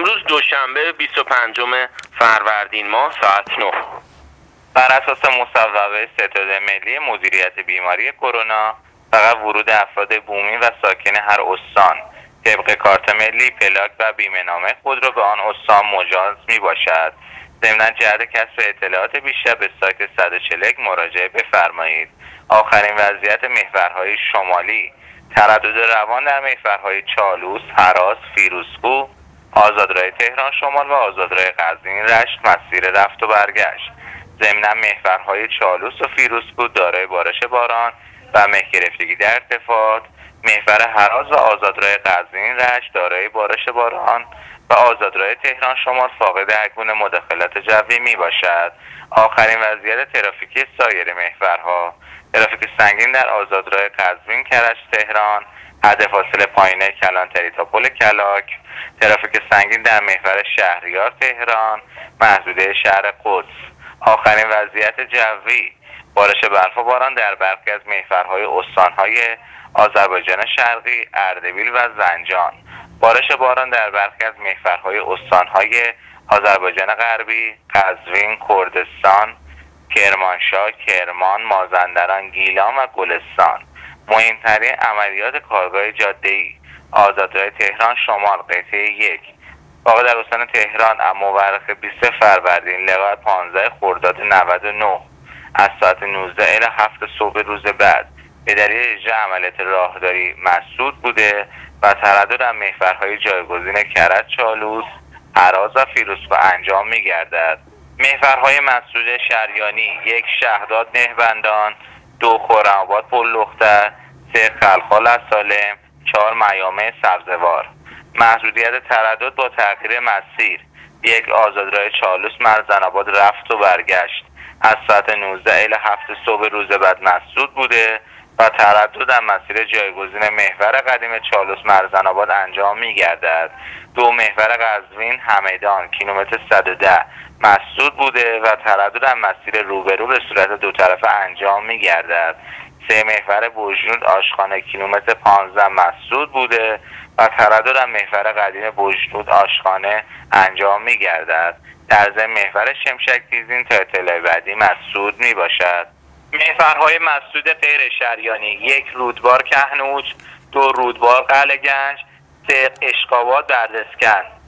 امروز دوشنبه 25 فروردین ماه ساعت 9. بر اساس مصوبه ستاد ملی مدیریت بیماری کرونا، فقط ورود افراد بومی و ساکن هر استان طبق کارت ملی، پلاک و بیمه‌نامه خود را به آن استان مجاز می باشد. ضمناً جهت کسب اطلاعات بیشتر به سایت 141 مراجعه بفرمایید. آخرین وضعیت محورهای شمالی: تردد روان در محورهای چالوس، هراس، فیروزکوه، آزادراه تهران شمال و آزادراه قزوین رشت مسیر رفت و برگشت. ضمناً محورهای چالوس و فیروزکوه دارای بارش باران و مه گرفتگی در ارتفاعات، محور هراس و آزادراه قزوین رشت دارای بارش باران و آزادراه تهران شمال فاقد هر گونه مداخلت جوی می باشد. آخرین وضعیت ترافیکی سایر محورها: ترافیک سنگین در آزادراه قزوین کرج تهران حد فاصله پایینه کلانتری تا پل کلاک، ترافیک سنگین در محور شهریار تهران محدوده شهر قدس. آخرین وضعیت جوی: بارش برف و باران در برخی از محورهای استانهای آذربایجان شرقی، اردبیل و زنجان، بارش باران در برخی از محورهای استانهای آذربایجان غربی، قزوین، کردستان، کرمانشاه، کرمان، مازندران، گیلان و گلستان. مهمترین عملیات کارگاه جاده‌ای: آزادراه تهران شمال قطعه 1 واقع در استان تهران اما مورخ 20 فروردین لغايت 15 خرداد 99 از ساعت 19 الی 7 صبح روز بعد به دلیل اجرای عملیات راهداری مسدود بوده و تردد در محورهای جایگزین کرج، چالوس، هراس و فیروزکوه انجام می‌گردد. محورهای مسدود شریانی: 1 شهداد نهبندان، 2 خرم‌آباد پل‌لختر، 3 خلخال از سالم، 4 میامه سبزوار. محدودیت تردد با تغییر مسیر: 1 آزادراه چالوس مرزن‌آباد رفت و برگشت از ساعت 19 الی 7 صبح روز بعد مسدود بوده و تردد در مسیر جایگزین محور قدیم چالوس مرزن‌آباد انجام می‌گردد. 2 محور قزوین همدان کیلومتر 110 مسدود بوده و تردد در مسیر روبرو به صورت دو طرفه انجام می‌گردد. 3 محور بوجنود آشخانه کیلومتر 15 مسدود بوده و تردد در محور قدیم بوجنود آشخانه انجام می‌گردد. در ضمن محور شمشک دیزین تا اطلاع بعدی مسدود میباشد. محورهای مسدود غیر شریانی: 1 رودبار کهنوج، 2 رودبار قلعه‌گنج، 3 اشک‌آباد بردسکن.